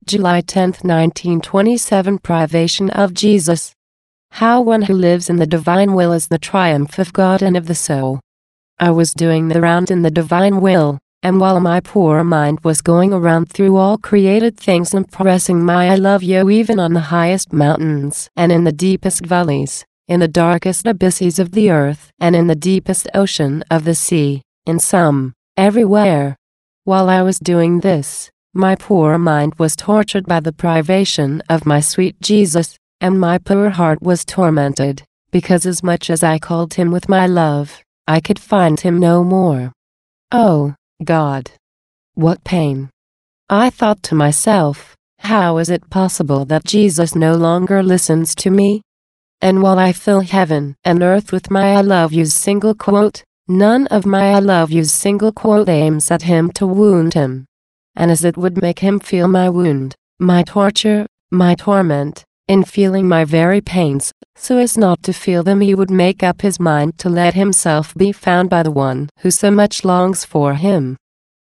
July 10, 1927. Privation of Jesus. How one who lives in the divine will is the triumph of God and of the soul. I was doing the round in the divine will, and while my poor mind was going around through all created things impressing my I love you even on the highest mountains and in the deepest valleys, in the darkest abysses of the earth and in the deepest ocean of the sea, in sum, everywhere. While I was doing this, my poor mind was tortured by the privation of my sweet Jesus, and my poor heart was tormented, because as much as I called him with my love, I could find him no more. Oh, God! What pain! I thought to myself, how is it possible that Jesus no longer listens to me? And while I fill heaven and earth with my I love yous single quote, none of my I love yous single quote aims at him to wound him. And as it would make him feel my wound, my torture, my torment, in feeling my very pains, so as not to feel them he would make up his mind to let himself be found by the one who so much longs for him.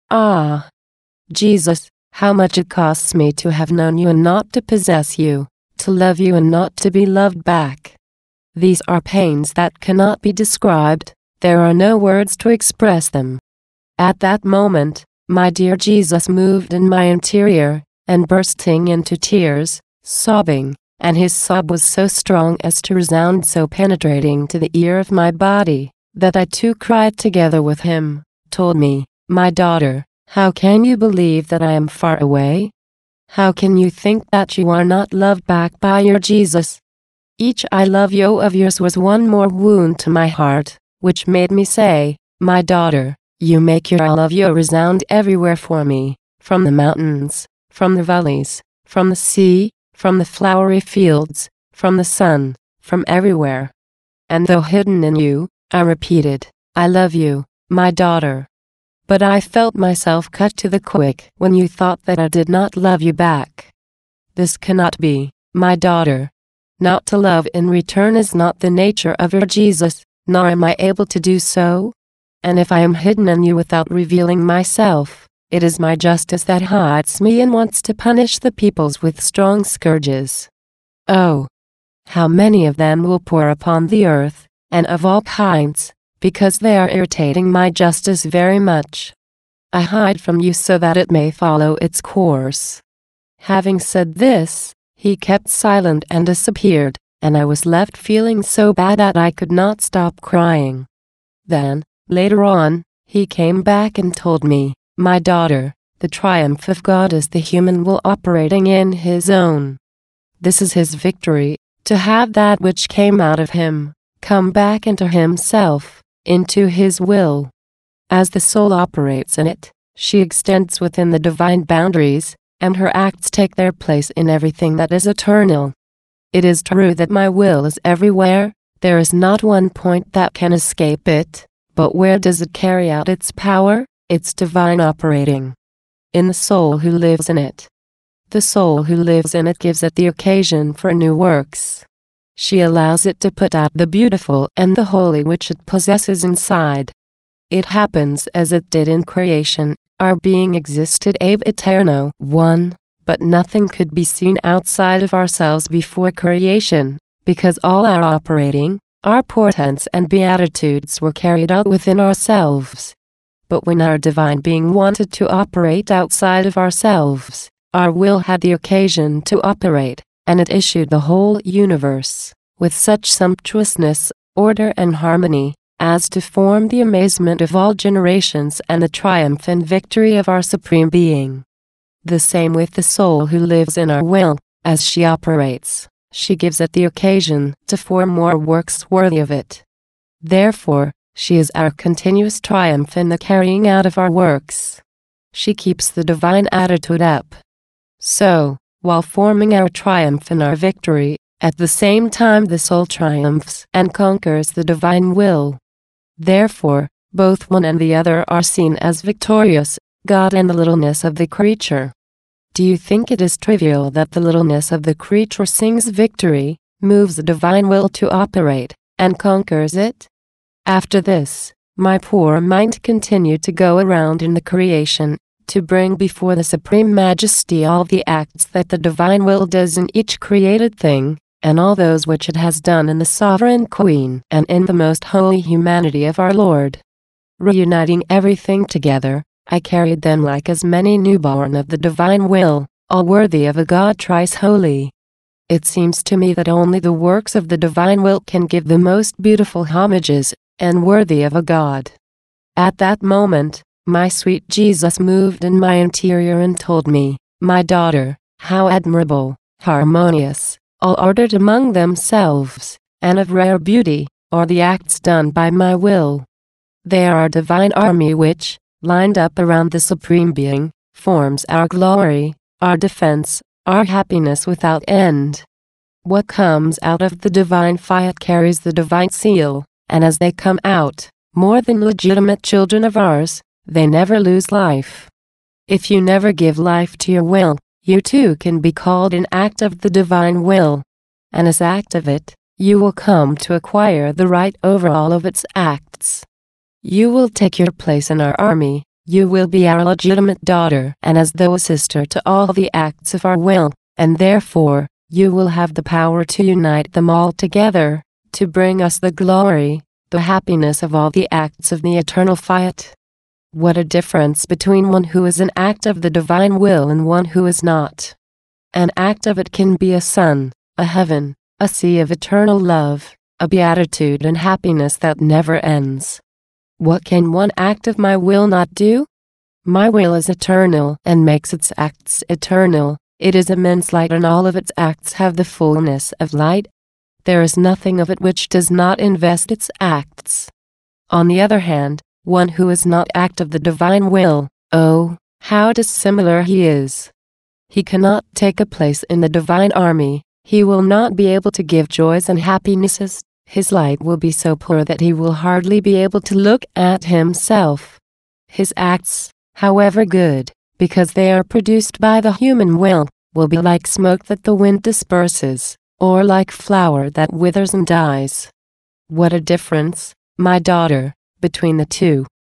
Ah! Jesus, how much it costs me to have known you and not to possess you, to love you and not to be loved back. These are pains that cannot be described, there are no words to express them. At that moment, my dear Jesus moved in my interior, and bursting into tears, sobbing, and his sob was so strong as to resound so penetrating to the ear of my body, that I too cried together with him, told me, my daughter, how can you believe that I am far away? How can you think that you are not loved back by your Jesus? Each I love you of yours was one more wound to my heart, which made me say, my daughter, you make your I love you resound everywhere for me, from the mountains, from the valleys, from the sea, from the flowery fields, from the sun, from everywhere. And though hidden in you, I repeated, I love you, my daughter. But I felt myself cut to the quick when you thought that I did not love you back. This cannot be, my daughter. Not to love in return is not the nature of your Jesus, nor am I able to do so. And if I am hidden in you without revealing myself, it is my justice that hides me and wants to punish the peoples with strong scourges. Oh! How many of them will pour upon the earth, and of all kinds, because they are irritating my justice very much. I hide from you so that it may follow its course. Having said this, he kept silent and disappeared, and I was left feeling so bad that I could not stop crying. Then, later on, he came back and told me, my daughter, the triumph of God is the human will operating in his own. This is his victory, to have that which came out of him, come back into himself, into his will. As the soul operates in it, she extends within the divine boundaries, and her acts take their place in everything that is eternal. It is true that my will is everywhere, there is not one point that can escape it, but where does it carry out its power, its divine operating? In the soul who lives in it. The soul who lives in it gives it the occasion for new works. She allows it to put out the beautiful and the holy which it possesses inside. It happens as it did in creation, our being existed ab eterno 1, but nothing could be seen outside of ourselves before creation, because all our operating, our portents and beatitudes were carried out within ourselves. But when our divine being wanted to operate outside of ourselves, our will had the occasion to operate, and it issued the whole universe, with such sumptuousness, order and harmony, as to form the amazement of all generations and the triumph and victory of our Supreme Being. The same with the soul who lives in our will, as she operates, she gives it the occasion to form more works worthy of it. Therefore, she is our continuous triumph in the carrying out of our works. She keeps the divine attitude up. So, while forming our triumph and our victory, at the same time the soul triumphs and conquers the divine will. Therefore, both one and the other are seen as victorious, God and the littleness of the creature. Do you think it is trivial that the littleness of the creature sings victory, moves the divine will to operate, and conquers it? After this, my poor mind continued to go around in the creation, to bring before the Supreme Majesty all the acts that the divine will does in each created thing, and all those which it has done in the Sovereign Queen and in the most holy humanity of our Lord. Reuniting everything together, I carried them like as many newborn of the divine will, all worthy of a God thrice holy. It seems to me that only the works of the divine will can give the most beautiful homages, and worthy of a God. At that moment, my sweet Jesus moved in my interior and told me, "My daughter, how admirable, harmonious, all ordered among themselves, and of rare beauty, are the acts done by my will. They are a divine army which, lined up around the Supreme Being, forms our glory, our defense, our happiness without end. What comes out of the divine fiat carries the divine seal, and as they come out, more than legitimate children of ours, they never lose life. If you never give life to your will, you too can be called an act of the divine will. And as act of it, you will come to acquire the right over all of its acts. You will take your place in our army, you will be our legitimate daughter and as though a sister to all the acts of our will, and therefore, you will have the power to unite them all together, to bring us the glory, the happiness of all the acts of the eternal fiat. What a difference between one who is an act of the divine will and one who is not. An act of it can be a sun, a heaven, a sea of eternal love, a beatitude and happiness that never ends. What can one act of my will not do? My will is eternal and makes its acts eternal. It is immense light and all of its acts have the fullness of light. There is nothing of it which does not invest its acts. On the other hand, one who is not act of the divine will, oh, how dissimilar he is. He cannot take a place in the divine army, he will not be able to give joys and happinesses, his light will be so poor that he will hardly be able to look at himself. His acts, however good, because they are produced by the human will be like smoke that the wind disperses, or like flower that withers and dies. What a difference, my daughter, between the two!